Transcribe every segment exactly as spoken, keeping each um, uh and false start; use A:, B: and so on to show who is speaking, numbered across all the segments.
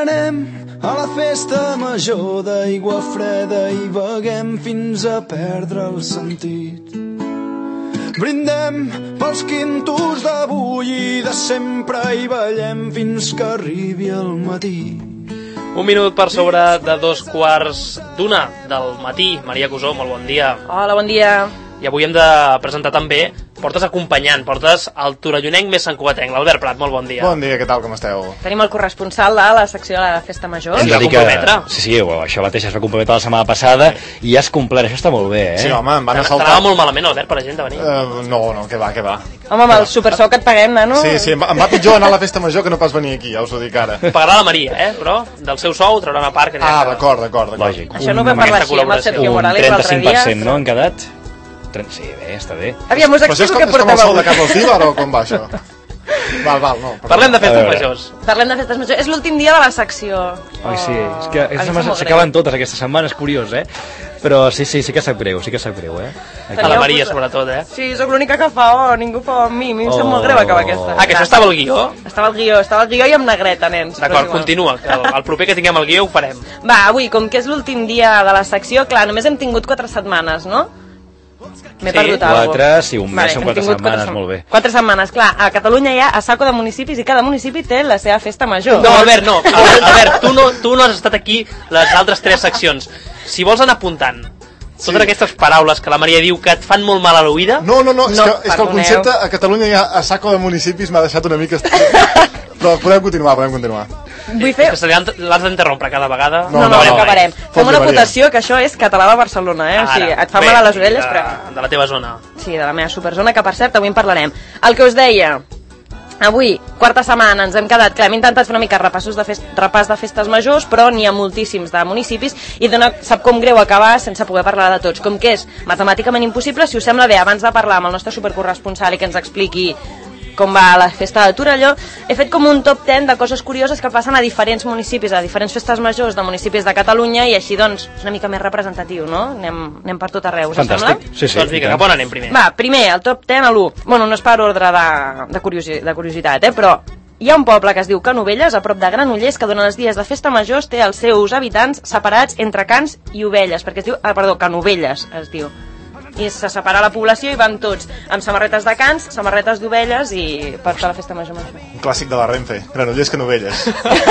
A: anem a la festa major d'aigua freda i beguem fins a perdre el sentit. Brindem pels quintos d'avui i de sempre i ballem fins que arribi el matí.
B: Un minut per sobre de dos quarts d'una del matí. Maria Cusó, molt bon dia.
C: Hola, bon dia.
B: I avui hem de presentar també, portes acompanyant, portes el torellonenc més santcugatenc, l'Albert Prat, molt bon dia.
D: Bon dia, què tal, com esteu?
C: Tenim el corresponsal de la secció de la Festa Major.
B: Hem de dir que...
E: Sí, sí, això mateix es va comprometre la setmana passada i ja es complert, això està molt bé, eh?
D: Sí, home, em van assaltar...
B: T'anava molt malament, Albert, per la gent de venir?
D: Uh, no, no, que va, que va.
C: Home, amb el supersou que et paguem, nano...
D: Sí, sí, em va, em va pitjor anar a la festa major que no pas venir aquí, ja us ho dic ara.
B: Pagarà la Maria, eh, però del seu sou traurà una part que...
D: Ah, d'acord, d'acord, d'acord.
E: Lògic.
C: Això no ho vam parlar així amb el Sergio Morales l'altre dia.
E: Un trenta-cinc per cent, no, han quedat? Sí, bé, està bé.
C: Aviam, us explico què porteu avui.
D: Però això és com el sou de cap al Tíbar o com va això? Val, val, no.
B: Parlem de festes majors.
C: Parlem de festes majors. És l'últim dia de la secció.
E: Ai, sí, és que s'acaben totes aquesta setmana, és curiós, eh? Però sí, sí, sí que sap greu, sí que sap greu, eh?
B: A la Maria, sobretot, eh?
C: Sí, sóc l'única que fa, oh, ningú fa amb mi, a mi em sap molt greu acabar aquesta.
B: Ah, que això estava al guió?
C: Estava al guió, estava al guió i amb negreta, nens.
B: D'acord, continua, que el, el proper que tinguem al guió ho farem.
C: Va, avui, com que és l'últim dia de la secció, clar, només hem tingut quatre setmanes, no? M'he
B: Sí,
C: perdut alguna cosa.
E: Quatre, sí, un mes
C: Vale,
E: són
C: hem
E: quatre
C: tingut
E: setmanes,
C: sem-
E: molt bé.
C: Quatre setmanes, clar, a Catalunya hi ha a saco de municipis i cada municipi té la seva festa major.
B: No, Albert, no. Albert, Albert tu, no tu no has estat aquí les altres tres seccions. Si vols anar apuntant totes
D: Sí.
B: aquestes paraules que la Maria diu que et fan molt mal a l'oïda...
D: No, no, no, és,
C: No,
D: que, és que el
C: perdoneu.
D: concepte a Catalunya hi ha a saco de municipis m'ha deixat una mica... Però podem continuar, podem continuar.
C: Vull fer...
B: És que se l'han- l'has d'interrompre cada vegada.
C: No, no, no,
D: no.
C: acabarem. Fem
D: Fot-li,
C: una
D: Maria.
C: votació, que això és català de Barcelona, eh? O sigui, et fa
B: Bé,
C: mal a les orelles,
B: de,
C: però...
B: De la teva zona.
C: Sí, de la meva superzona, que per cert, avui en parlarem. El que us deia... Avui, quarta setmana, ens hem quedat... Clar, hem intentat fer una mica repassos de fest, repàs de festes majors, però n'hi ha moltíssims de municipis i dona, sap com greu acabar sense poder parlar de tots. Com que és matemàticament impossible, si us sembla bé, abans de parlar amb el nostre supercorresponsal i que ens expliqui com va la festa de Torelló, he fet com un top ten de coses curioses que passen a diferents municipis, a diferents festes majors de municipis de Catalunya, i així doncs és una mica més representatiu, no? Anem, anem per tot arreu, us sembla?
E: Fantàstic, sí, sí.
B: Doncs vinga, cap on anem primer?
C: Va, primer, el top ten a l'u. Bueno, no és per ordre de, de, curiosi, de curiositat, eh? Però hi ha un poble que es diu Canovelles, a prop de Granollers, que durant els dies de festa majors té els seus habitants separats entre cans i ovelles, perquè es diu, ah, perdó, Canovelles es diu. I se separa la població i van tots amb samarretes de cans, samarretes d'ovelles i per fer la festa major.
D: Un clàssic de la Renfe, Granollers que Novelles.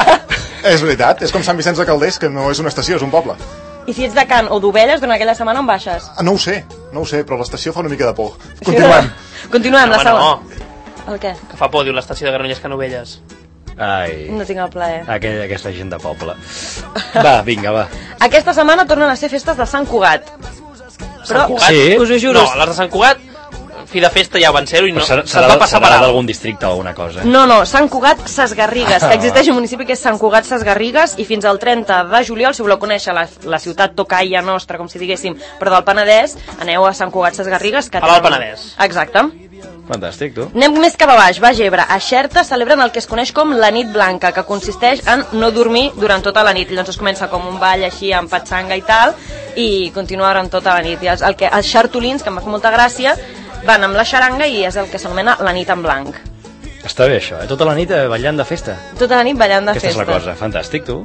D: És veritat, és com Sant Vicenç de Calders, que no és una estació, és un poble.
C: I si ets de can o d'ovelles, durant aquella setmana on baixes?
D: Ah, no ho sé, no ho sé, però l'estació fa una mica de por. Continuem.
C: Continuem, la
B: Home,
C: segona.
B: no,
C: El què?
B: que fa por, diu l'estació de Granollers que Novelles.
E: Ai,
C: No tinc el plaer.
E: aquella, aquesta gent de poble. Va, vinga, va.
C: Aquesta setmana tornen a ser festes de Sant Cugat. Però,
B: Sant Cugat?
E: Sí.
C: us ho juro...
B: No, les de Sant Cugat, fi de festa ja van ser-ho i no,
E: Però serà,
B: se'ls
E: serà,
B: va passar per
E: serà
B: alt.
E: d'algun districte o alguna cosa.
C: No, no, Sant Cugat Ses Garrigues, que existeix un municipi que és Sant Cugat Ses Garrigues, i fins al trenta de juliol, si voleu conèixer la, la ciutat tocaia nostra, com si diguéssim, però del Penedès, aneu a Sant Cugat Ses Garrigues. Que
B: A l'Alt
C: tenen-
B: Penedès.
C: Exacte.
E: Fantàstic, tu.
C: Anem més cap a baix, va a Gebre. A Xerta celebren el que es coneix com la nit blanca, que consisteix en no dormir durant tota la nit. Llavors es comença com un ball així amb patxanga i tal, i continua durant tota la nit. I els, el que, els xartolins, que em va fer molta gràcia, van amb la xaranga i és el que s'anomena la nit en blanc.
E: Està bé això, eh? Tota la nit eh, ballant de festa.
C: Tota la nit ballant de
E: Aquesta
C: festa.
E: és la cosa, fantàstic, tu.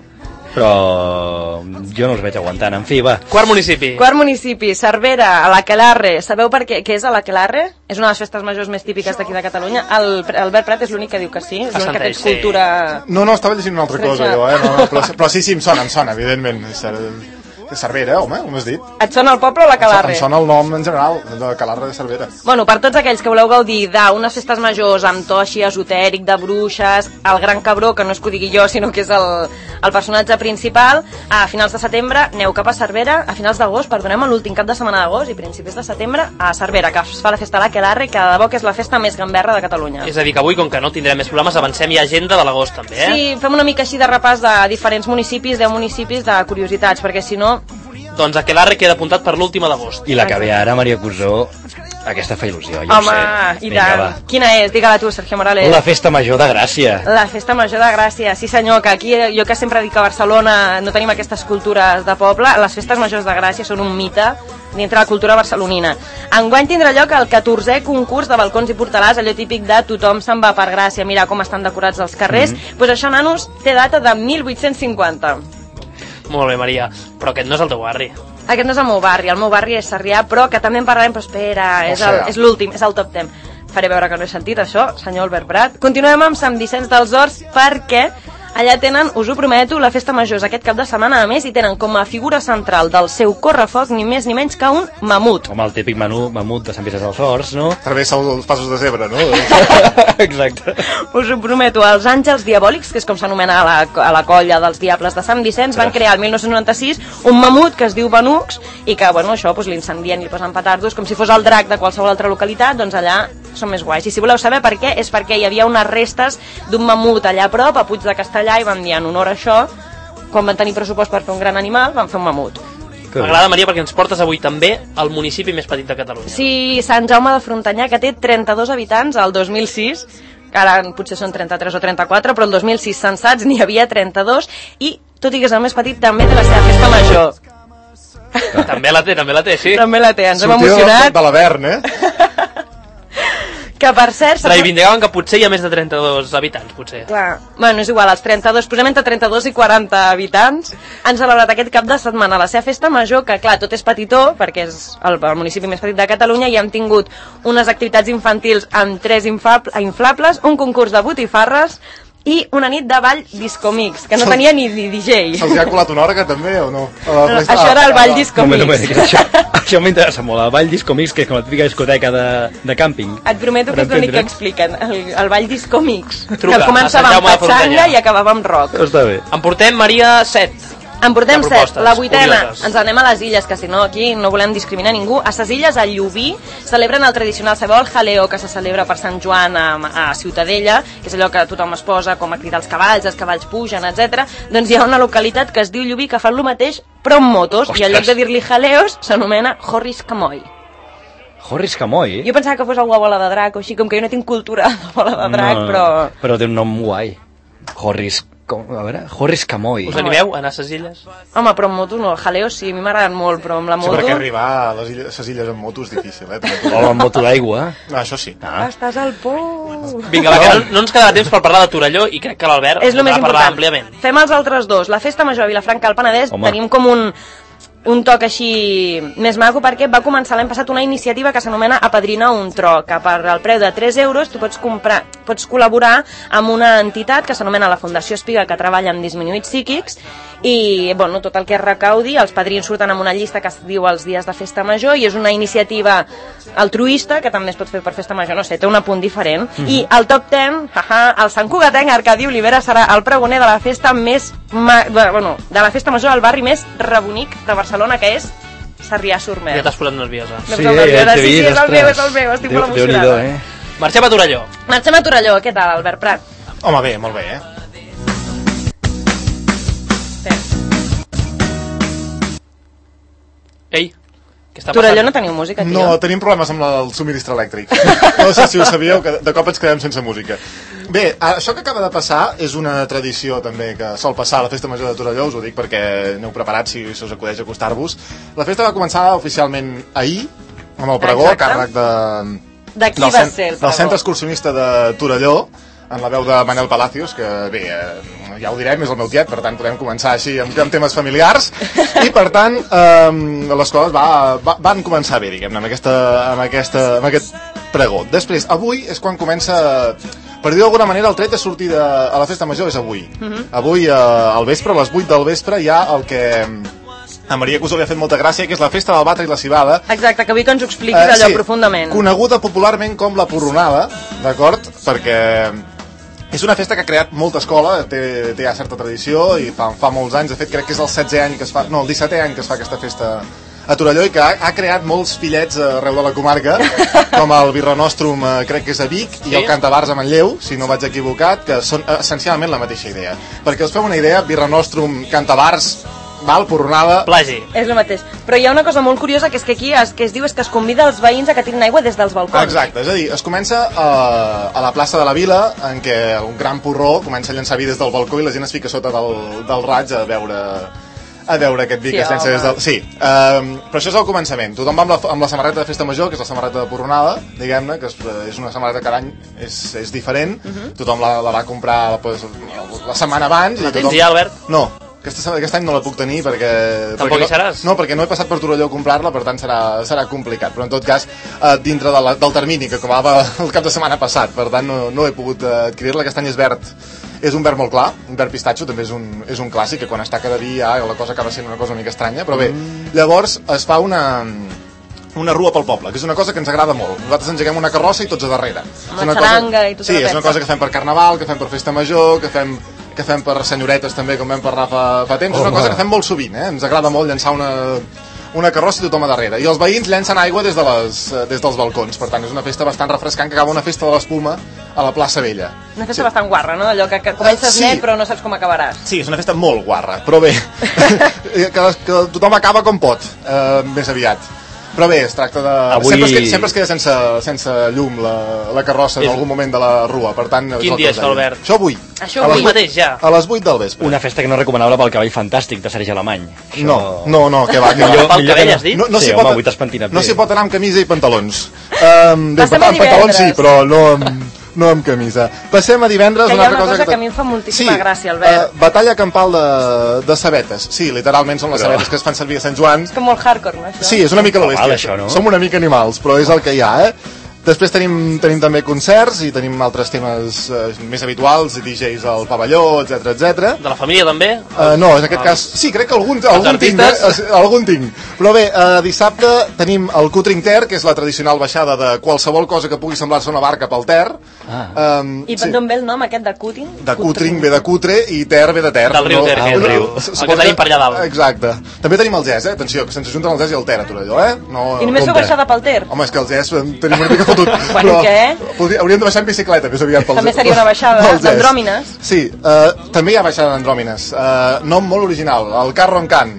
E: Però jo no els veig aguantant. En fi, va.
B: Quart municipi.
C: Quart municipi, Cervera, a l'Aquelarre. Sabeu per què, què és a l'Aquelarre? És una de les festes majors més típiques d'aquí de Catalunya. El Albert Prat és l'únic que diu que sí, és l'únic que té
B: Assenteix, sí.
C: cultura...
D: No, no, estava llegint una altra cosa, jo, eh? No, no, però, però sí, sí, em sona, em sona, evidentment. És, eh, Cervera, home, ho m'has dit?
C: Et sona el poble o l'Aquelarre?
D: Em sona el nom en general, de Calarre de Cervera.
C: Bueno, per tots aquells que voleu gaudir d'unes festes majors amb to així esotèric, de bruixes, el gran cabró, que no és que ho digui jo, sinó que és el, el personatge principal, a finals de setembre aneu cap a Cervera, a finals d'agost, perdonem, l'últim cap de setmana d'agost i principis de setembre a Cervera, que es fa la festa a l'Aquelarre, que de debò que és la festa més gamberra de Catalunya.
B: És a dir, que avui, com que no tindrem més problemes, avancem ja agenda de l'agost, també, eh?
C: Sí, fem una mica així de repàs de diferents municipis, deu municipis de curiositats, perquè si no...
B: Doncs Aquelarre queda apuntat per l'última d'agost.
E: I la que ve ara, Maria Cusó, Aquesta fa il·lusió, jo
C: Home,
E: ho sé.
C: i
E: Vinga,
C: tant.
E: va.
C: Quina és? Digue-la tu, Sergio Morales.
E: La festa major de Gràcia.
C: La festa major de Gràcia, sí senyor, que aquí jo que sempre dic que a Barcelona no tenim aquestes cultures de poble, les festes majors de Gràcia són un mite dintre la cultura barcelonina. Enguany tindrà lloc el catorzè concurs de balcons i portalars, allò típic de tothom se'n va per Gràcia, mira com estan decorats els carrers. Doncs mm-hmm. pues això, nanos, té data de mil vuit-cents cinquanta.
B: Molt bé, Maria, però aquest no és el teu barri.
C: Aquest no és el meu barri, el meu barri és Sarrià, però que també en parlarem, però espera, és, el, és l'últim, és el top ten. Faré veure que no he sentit això, senyor Albert Prat. Continuem amb Sant Vicenç dels Horts perquè allà tenen, us ho prometo, la festa major aquest cap de setmana, a més, i tenen com a figura central del seu correfoc ni més ni menys que un mamut.
E: Home, el típic menú mamut de Sant Vicenç dels Horts, no?
D: Travessa els passos de zebra, no?
E: Exacte.
C: Us ho prometo, els Àngels Diabòlics, que és com s'anomena a, la, a la colla dels Diables de Sant Vicenç, van crear el mil nou-cents noranta-sis un mamut que es diu Benux i que, bueno, això, doncs, l'incendien i li posen petardos com si fos el drac de qualsevol altra localitat, doncs allà són més guais. I si voleu saber per què, és perquè hi havia unes restes d'un mamut allà a prop, a Puig de Castellà, i van dir en honor a això, quan van tenir pressupost per fer un gran animal, van fer un mamut.
B: M'agrada, Maria, perquè ens portes avui també al municipi més petit de Catalunya.
C: Sí, Sant Jaume de Frontanyà, que té trenta-dos habitants al dos mil sis, que ara potser són trenta-tres o trenta-quatre, però el dos mil sis censats n'hi havia trenta-dos, i tot i que és el més petit també té la seva festa major.
B: També la té, també la té, sí.
C: També la té, ens hem
D: Sortia
C: emocionat.
D: de l'Avern, eh?
C: Que per cert...
B: Reivindicaven que potser hi ha més de trenta-dos habitants, potser.
C: Clar, bueno, és igual, els trenta-dos, posem entre trenta-dos i quaranta habitants, han celebrat aquest cap de setmana la seva festa major, que clar, tot és petitó, perquè és el, el municipi més petit de Catalunya, i hem tingut unes activitats infantils amb tres inflables, un concurs de botifarres i una nit de ball discomix, que no tenia ni D J.
D: Se'ls ha colat una orga també, o no?
C: No, això era el ball discomix.
E: Moment, moment, això, això m'interessa molt, el ball discomix, que és com la típica discoteca de, de càmping.
C: Et prometo que és l'únic que expliquen, el, el ball discomix.
B: Truca,
C: que començava amb patxanga i acabava amb rock.
E: Està bé.
B: En portem, Maria, set.
C: En portem set, la vuitena,
B: curioses.
C: ens anem a les illes, que si no aquí no volem discriminar ningú. A les illes, a Llubí, celebren el tradicional sabeu, el jaleo, que se celebra per Sant Joan a, a Ciutadella, que és allò que tothom es posa com a cridar els cavalls, els cavalls pugen, etcètera. Doncs hi ha una localitat que es diu Llubí que fa el mateix, però amb motos,
E: Ostres.
C: i en lloc de dir-li jaleos, s'anomena Jorris Camoy.
E: Jorris Camoy?
C: Jo pensava que fos alguna bola de drac, o així, com que jo no tinc cultura de bola de drac,
E: no,
C: però...
E: Però té un nom guai. Jorris... Com, a veure, Jorris Camoy.
B: Us animeu a anar a ses illes?
C: Home, però amb moto no, jaleos sí, a mi m'agraden molt, però amb la
D: Sí,
C: moto...
D: perquè arribar a les illes, les illes amb moto és difícil, eh?
E: O amb moto d'aigua.
D: Ah, això sí.
E: Ah.
C: Estàs al pou...
B: Vinga, va, que no, no ens quedarà temps per parlar de Torelló i crec que l'Albert
C: És el més
B: va parlar
C: important.
B: àmpliament.
C: Fem els altres dos. La festa major a Vilafranca del Penedès,
E: Home.
C: tenim com un, un toc així més maco perquè va començar l'any passat una iniciativa que s'anomena Apadrina un tro, que per el preu de tres euros tu pots comprar, pots col·laborar amb una entitat que s'anomena la Fundació Espiga, que treballa amb disminuïts psíquics, i bueno, tot el que es recaudi, els padrins surten amb una llista que es diu els dies de festa major, i és una iniciativa altruista que també es pot fer per festa major, no sé, té un apunt diferent. Mm-hmm. I el top ten, haha, el Sant Cugatenc Arcadi Olivera serà el pregoner de la festa més ma... bueno, de la festa major al barri més rebonic de Barcelona, que és Sarrià-Sur-Mer.
B: Ja t'has posat nerviosa.
C: Sí, ja t'he vist, sí, sí, és el meu, és el meu, estic
E: Déu,
C: molt emocionada.
E: Déu-n'hi-do, eh?
B: Marxem a Torelló.
C: Marxem a Torelló, què tal, Albert Prat?
D: Home, bé, molt bé, eh?
B: Ei, què està
C: Torelló
B: passant?
C: no teniu música, tio?
D: No, tenim problemes amb la, el subministre elèctric. No sé si ho sabíeu, que de cop ens quedem sense música. Bé, això que acaba de passar és una tradició també que sol passar a la Festa Major de Torelló, us ho dic perquè aneu preparats si se us acudeix acostar-vos. La festa va començar oficialment ahir, amb el pregó, a càrrec de...
C: De qui
D: del,
C: va
D: cent,
C: ser el
D: del
C: pregó?
D: Centre Excursionista de Torelló, en la veu de Manel Palacios, que bé, eh, ja ho direm, és el meu tiet, per tant podem començar així amb, amb temes familiars, i per tant eh, les coses va, va, van començar bé, diguem-ne, amb, aquesta, amb, aquesta, amb aquest pregó. Després, avui és quan comença, per dir d'alguna manera, el tret de sortida a la festa major és avui.
C: Mhm.
D: Avui, eh, al vespre, a les vuit del vespre, hi ha el que a Maria que us havia fet molta gràcia, que és la festa del batre i la cibada.
C: Exacte, que vull que ens ho expliquis
D: Eh,
C: allò
D: sí,
C: profundament.
D: coneguda popularment com la porronada, d'acord? Perquè és una festa que ha creat molta escola, té, té ja certa tradició, i fa, fa molts anys, de fet crec que és el setzè any que es fa, no, el dissetè any que es fa aquesta festa a Torelló, i que ha, ha creat molts fillets arreu de la comarca, com el Birronostrum, eh, crec que és a Vic, i el Cantavars a Manlleu, si no vaig equivocat, que són eh, essencialment la mateixa idea. Perquè us feu una idea, Birronostrum, Cantavars, val, porronada...
B: Plagi.
C: És el mateix. Però hi ha una cosa molt curiosa, que és que aquí es, que es diu és que es convida els veïns a que tirin aigua des dels balcons.
D: Exacte, és a dir, es comença a, a la plaça de la Vila, en què un gran porró comença a llançar vi des del balcó i la gent es fica sota del, del raig a veure... a veure aquest vi
C: Sí,
D: que es llença des del... Sí, um, però això és el començament. Tothom va amb la, amb la samarreta de festa major, que és la samarreta de porronada, diguem-ne, que és, és una samarreta que cada any és, és diferent. Uh -huh. Tothom la, la va comprar pues, la setmana abans.
B: La
D: i
B: tens
D: tothom...
B: ja, Albert?
D: No, aquesta, aquest any no la puc tenir perquè...
B: Tampoc
D: perquè
B: hi seràs?
D: No, perquè no he passat per Torelló a comprar-la, per tant serà, serà complicat. Però en tot cas, eh, dintre de la, del termini que acabava el cap de setmana passat, per tant no, no he pogut eh, adquirir-la. Aquest any és verd. És un verd molt clar, un verd pistatxo, també és un, és un clàssic, que quan està cada dia ja la cosa acaba sent una cosa una mica estranya, però bé, mm. llavors es fa una, una rua pel poble, que és una cosa que ens agrada molt. Nosaltres engeguem una carrossa i tots a darrere.
C: Amb la xaranga i tota
D: sí,
C: la
D: és una
C: festa.
D: cosa que fem per Carnaval, que fem per Festa Major, que fem, que fem per senyoretes també, com vam parlar fa, fa temps. És una cosa que fem molt sovint, eh? Ens agrada molt llançar una... una carrossa i tothom a darrere. I els veïns llencen aigua des, de les, des dels balcons. Per tant, és una festa bastant refrescant, que acaba una festa de l'espuma a la plaça Vella.
C: Una festa sí. bastant guarra, no? Allò que, que comences
D: sí.
C: net però no saps com acabaràs.
D: Sí, és una festa molt guarra, però bé, que, que tothom acaba com pot, eh, més aviat. Però bé, es tracta de...
E: Avui...
D: Sempre, es, sempre es queda sense, sense llum la, la carrossa en és... algun moment de la rua, per tant...
B: Quin dia això, Albert?
D: Això avui.
C: Això
B: avui mateix, ja.
D: A les vuit del vespre.
E: Una festa que no és recomanable pel cavall fantàstic de Sergi Alemany. Això...
D: No, no, no, que va, que va.
B: Millor, pel cabell, no. Has dit?
D: No, no
E: sí,
D: s'hi
E: home,
D: pot,
E: avui t'has pentinat bé.
D: no s'hi pot anar amb camisa i pantalons. Um, bé,
C: Passem a
D: amb pantalons sí,
C: divendres.
D: però no amb, no amb camisa. Passem a divendres.
C: Que hi
D: una
C: ha
D: altra
C: una cosa
D: cosa
C: que a mi em fa moltíssima
D: sí,
C: gràcia, Albert.
D: Uh, batalla campal de, de sabetes. Sí, literalment són les
E: Però...
D: sabetes que es fan servir a Sant Joan.
C: És com molt hardcore, no, això?
D: Sí, és una mica la
E: Val,
D: bèstia.
E: això, no?
D: Som una mica animals, però és el que hi ha, eh? Després tenim, tenim també concerts i tenim altres temes eh, més habituals, D Js al pavelló, etc etcètera.
B: De la família, també?
D: Uh, no, en aquest cas... Sí, crec que algun, algun tinc, eh? algun tinc. Però bé, uh, dissabte tenim el Cutring Ter, que és la tradicional baixada de qualsevol cosa que pugui semblar-se una barca pel Ter.
E: Ah.
D: Um,
C: I sí. d'on ve el nom aquest de Cutting?
D: De Cutring ve de cutre i Ter ve de Ter.
B: Del riu Ter,
E: que és el riu.
B: El que tenim per allà dalt.
D: Exacte. També tenim el Gès, eh? Atenció, que se'ns ajunten el Gès i el Ter a Torelló, eh? No,
C: I només feu baixada pel Ter?
D: Home, és que el Gès en tenim una mica fotut.
C: Bueno, què?
D: Podria, hauríem de baixar en bicicleta més aviat pel
C: També seria una baixada d'Andròmines.
D: Sí, uh, també hi ha baixada d'Andròmines. Uh, nom molt original, el Carro en Can.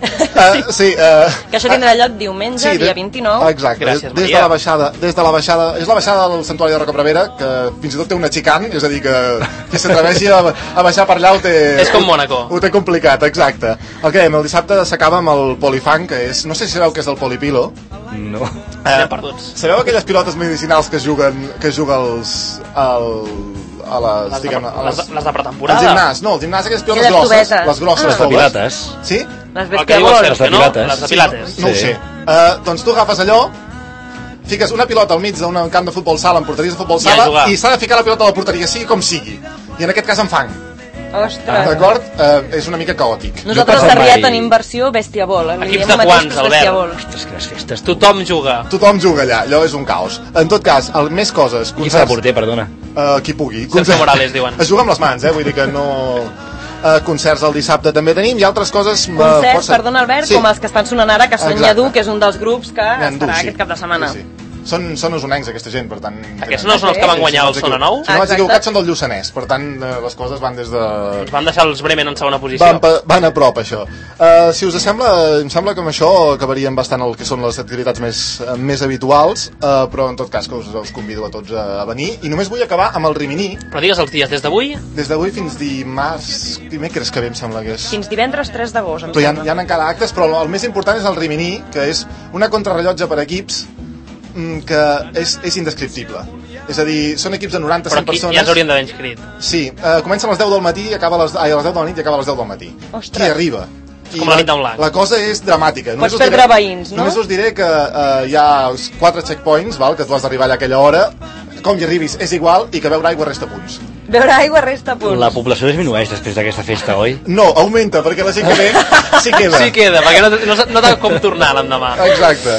D: Uh, sí, uh,
C: Que això tindrà lloc diumenge,
D: sí,
C: dia
D: de-
C: vint-i-nou.
D: Exacte,
B: Gràcies,
D: des de
B: Maria.
D: la baixada, des de la baixada, és la baixada del Santuari de Rocabrevera, que fins i tot té una xicant, és a dir, que qui s'atreveixi a, a baixar per allà ho té...
B: És com Mònaco.
D: Ho, ho té complicat, exacte. El que dèiem, el dissabte s'acaba amb el polifang, que és, no sé si sabeu què és el polipilo.
E: No.
B: Estem perduts.
D: Sabeu aquelles pilotes medicinals que es juguen, que es juguen els... El, a les,
B: Les de,
D: diguem, a
B: les,
D: les,
B: les de
D: al
B: pretemporada.
D: gimnàs, no, al gimnàs aquelles pilotes
C: I les
D: grosses,
C: tubetes.
D: les grosses,
C: Ah.
E: Les de
D: toves.
E: pilates.
D: Sí?
C: Les
B: El que diu el
C: bestiaboles.
B: Sergio, no?
E: pilates.
B: Les de
E: Sí.
B: pilates.
D: No ho
E: Sí.
D: sé. Uh, doncs tu agafes allò, fiques una pilota al mig d'un camp de futbol sala, en porteries de futbol
B: I a
D: sala,
B: jugar.
D: i s'ha de ficar la pilota a la porteria, sigui com sigui. I en aquest cas en fang.
C: Ostres.
D: D'acord? Uh, és una mica caòtic.
C: Nosaltres
E: Jo
C: a Sarrià
E: mai-
C: tenim versió bestiabol. eh? Li
B: Equips
C: diem
B: de
C: el mateix,
B: quants,
C: però és
B: Albert?
C: bestiabol.
E: Ostres, quines festes.
B: Tothom juga.
D: Tothom juga allà, allò és un caos. En tot cas, el més coses...
E: Qui fa de porter, perdona?
D: Uh, qui pugui.
B: Sergio Morales, diuen.
D: Es juga amb les mans, eh? Vull dir que no... Uh, concerts el dissabte també tenim i altres coses... Uh,
C: Concerts,
D: força...
C: perdona Albert,
D: Sí.
C: com els que estan sonant ara, que són
D: Exacte.
C: Nyadu, que és un dels grups que
D: N'hi ha
C: estarà
D: sí.
C: aquest cap de setmana.
D: Sí, sí. Són, són usonencs, aquesta gent, per tant...
B: Aquests no són els que van guanyar el Sona Nou?
D: Si no vaig
C: Exacte.
D: equivocat, són del Lluçanès, per tant, eh, les coses van des de...
B: Ens van deixar els Bremen en segona posició.
D: Van, pa- van a prop, això. Uh, si us sembla, em sembla que amb això acabaríem bastant el que són les activitats més, eh, més habituals, uh, però en tot cas que us, us convido a tots a, a venir. I només vull acabar amb el Rimini,
B: Però digues els dies des d'avui.
D: des d'avui fins dimarts, dimecres que ve, em sembla que és.
C: Fins divendres tres d'agost, em
D: Però hi ha,
C: sembla.
D: hi ha encara actes, però el més important és el Rimini, que és una contrarrellotge per equips mm, que és, és indescriptible. És a dir, són equips de noranta
B: Però
D: cent
B: aquí
D: persones.
B: ja s'haurien d'haver inscrit.
D: Sí, eh, comença a les deu del matí i acaba a les, ai, a les deu de la nit i acaba a les deu del matí.
C: Ostres.
D: Qui arriba?
B: És com la nit d'un lac.
D: La cosa és dramàtica.
C: Pots
D: us
C: perdre
D: diré,
C: veïns, no?
D: Només us diré que eh, hi ha quatre checkpoints, val, que tu has d'arribar allà a aquella hora, com hi arribis és igual, i que beure aigua resta punts.
C: Beure aigua resta punts.
E: La població disminueix després d'aquesta festa, oi?
D: No, augmenta, perquè la gent que ve sí queda.
B: Sí queda, perquè no, no, no t'ha com tornar l'endemà.
D: Exacte.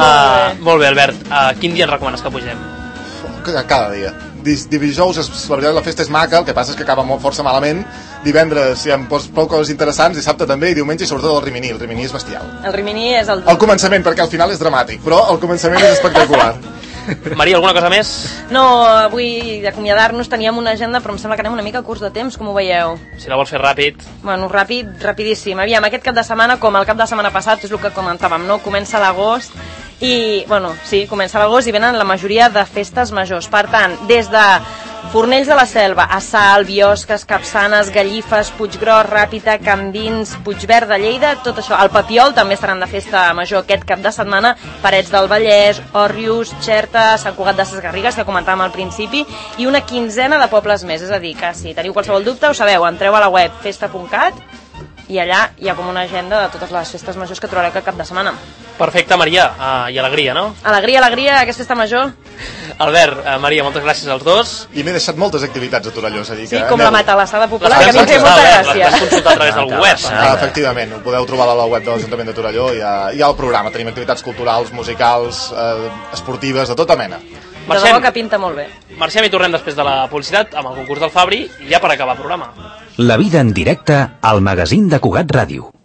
B: Uh, molt bé, Albert. Uh, quin dia ens recomanes que pugem?
D: Cada, cada dia. Dis- Dijous, és- la veritat, la festa és maca, el que passa és que acaba molt força malament. Divendres hi ha pos- prou coses interessants, dissabte també, i diumenge, i sobretot el Rimini. El Rimini és bestial.
C: El Rimini és el...
D: El començament, perquè al final és dramàtic, però el començament és espectacular.
B: Maria, alguna cosa més?
C: No, avui d'acomiadar-nos teníem una agenda, però em sembla que anem una mica curts de temps, com ho veieu?
B: Si la vols fer ràpid.
C: Bueno, ràpid, rapidíssim. Aviam, aquest cap de setmana, com el cap de setmana passat, és el que comentàvem, no? Comença l'agost i, bueno, sí, comença l'agost i venen la majoria de festes majors. Per tant, des de Fornells de la Selva, a Salt, Biosques, Capçanes, Gallifes, Puiggròs, Ràpita, Cambrils, Puigverd de Lleida, tot això. Al Papiol també estaran de festa major aquest cap de setmana, Parets del Vallès, Òrrius, Xerta, Sant Cugat de ses Garrigues, que comentàvem al principi, i una quinzena de pobles més. És a dir, que si teniu qualsevol dubte, ho sabeu, entreu a la web festa punt cat i allà hi ha com una agenda de totes les festes majors que trobareu aquest cap de setmana.
B: Perfecte, Maria, uh, i alegria, no?
C: Alegria, alegria, aquesta festa major.
B: Albert, uh, Maria, moltes gràcies als dos.
D: I m'he deixat moltes activitats a Torelló, és a dir que...
C: Sí, com la matalassada popular,
B: Les
C: que a mi em feia molta gràcia.
B: Les vas consultar a través del web.
D: Ah, efectivament, ho podeu trobar a la web de l'Ajuntament de Torelló, hi ha, hi ha el programa, tenim activitats culturals, musicals, eh, esportives, de tota mena.
C: De debò que pinta molt bé.
B: Marxem i tornem després de la publicitat amb el concurs del Fabri, i ja per acabar el programa.
F: La vida en directe al magazín de Cugat Ràdio.